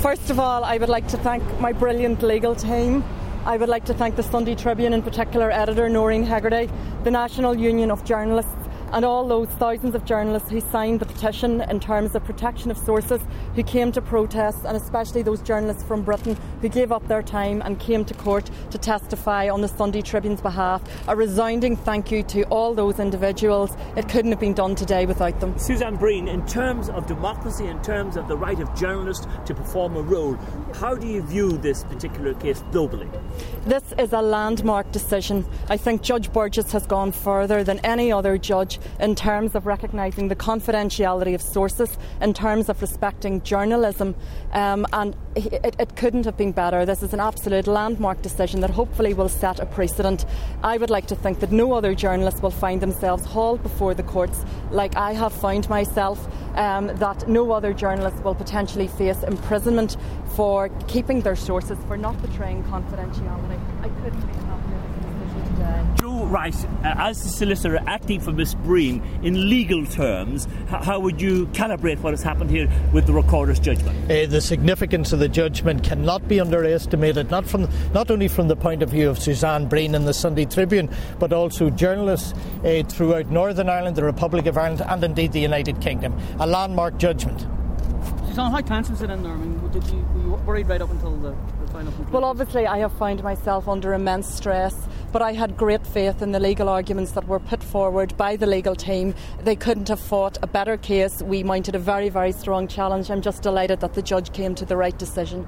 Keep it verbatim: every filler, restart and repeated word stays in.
First of all, I would like to thank my brilliant legal team. I would like to thank the Sunday Tribune, in particular editor Noreen Hegarty, the National Union of Journalists, and all those thousands of journalists who signed the petition in terms of protection of sources, who came to protest, and especially those journalists from Britain who gave up their time and came to court to testify on the Sunday Tribune's behalf. A resounding thank you to all those individuals. It couldn't have been done today without them. Suzanne Breen, in terms of democracy, in terms of the right of journalists to perform a role, how do you view this particular case globally? This is a landmark decision. I think Judge Burgess has gone further than any other judge in terms of recognising the confidentiality of sources, in terms of respecting journalism, um, and it, it couldn't have been better. This is an absolute landmark decision that hopefully will set a precedent. I would like to think that no other journalist will find themselves hauled before the courts like I have found myself, um, that no other journalist will potentially face imprisonment for keeping their sources, for not betraying confidentiality. I couldn't be happier with this decision today. Joe Wright, uh, as the solicitor acting for Miss Breen, in legal terms, h- how would you calibrate what has happened here with the Recorder's judgment? Uh, the significance of the judgment cannot be underestimated, not from not only from the point of view of Suzanne Breen and the Sunday Tribune, but also journalists uh, throughout Northern Ireland, the Republic of Ireland, and indeed the United Kingdom. A landmark judgment. Suzanne, how tense was it in there? I mean, did you, were you worried right up until the, the final conclusion? Well, obviously I have found myself under immense stress, but I had great faith in the legal arguments that were put forward by the legal team. They couldn't have fought a better case. We mounted a very, very strong challenge. I'm just delighted that the judge came to the right decision.